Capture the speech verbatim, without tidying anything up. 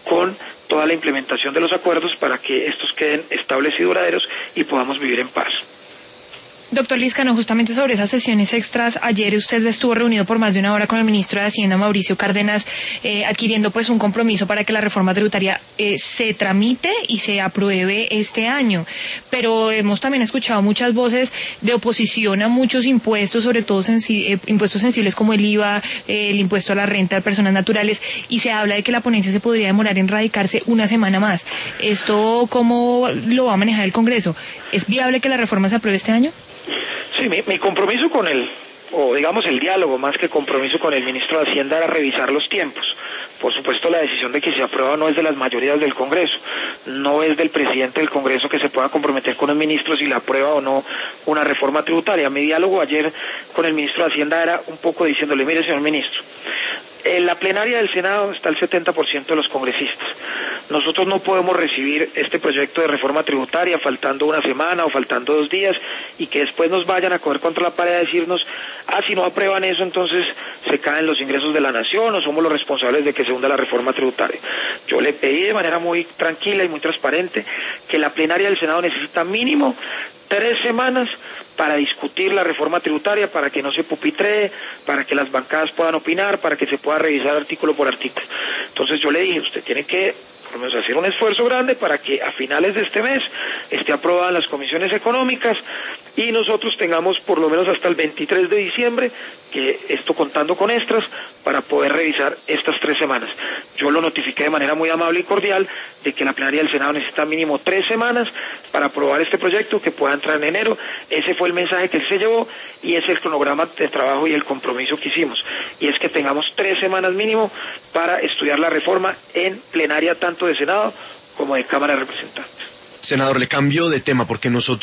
con toda la implementación de los acuerdos para que estos queden estables y duraderos y podamos vivir en paz. Doctor Lizcano, justamente sobre esas sesiones extras, ayer usted estuvo reunido por más de una hora con el ministro de Hacienda, Mauricio Cárdenas, eh, adquiriendo pues un compromiso para que la reforma tributaria eh, se tramite y se apruebe este año. Pero hemos también escuchado muchas voces de oposición a muchos impuestos, sobre todo sensi eh, impuestos sensibles como el I V A, eh, el impuesto a la renta de personas naturales, y se habla de que la ponencia se podría demorar en radicarse una semana más. ¿Esto cómo lo va a manejar el Congreso? ¿Es viable que la reforma se apruebe este año? Sí, mi, mi compromiso con el, o digamos el diálogo más que compromiso con el ministro de Hacienda era revisar los tiempos. Por supuesto, la decisión de que se aprueba no es de las mayorías del Congreso, no es del presidente del Congreso que se pueda comprometer con el ministro si la aprueba o no una reforma tributaria. Mi diálogo ayer con el ministro de Hacienda era un poco diciéndole, mire señor ministro, en la plenaria del Senado está el setenta por ciento de los congresistas. Nosotros no podemos recibir este proyecto de reforma tributaria faltando una semana o faltando dos días y que después nos vayan a coger contra la pared a decirnos, ah, si no aprueban eso, entonces se caen los ingresos de la nación o somos los responsables de que se hunda la reforma tributaria. Yo le pedí de manera muy tranquila y muy transparente que la plenaria del Senado necesita mínimo tres semanas para discutir la reforma tributaria, para que no se pupitree, para que las bancadas puedan opinar, para que se pueda revisar artículo por artículo. Entonces yo le dije, usted tiene que por lo menos hacer un esfuerzo grande para que a finales de este mes esté aprobada en las comisiones económicas y nosotros tengamos por lo menos hasta el veintitrés de diciembre, que esto contando con extras, para poder revisar estas tres semanas. Yo lo notifiqué de manera muy amable y cordial de que la plenaria del Senado necesita mínimo tres semanas para aprobar este proyecto que pueda entrar en enero. Ese fue el mensaje que él se llevó y es el cronograma de trabajo y el compromiso que hicimos. Y es que tengamos tres semanas mínimo para estudiar la reforma en plenaria tanto de Senado como de Cámara de Representantes. Senador, le cambio de tema porque nosotros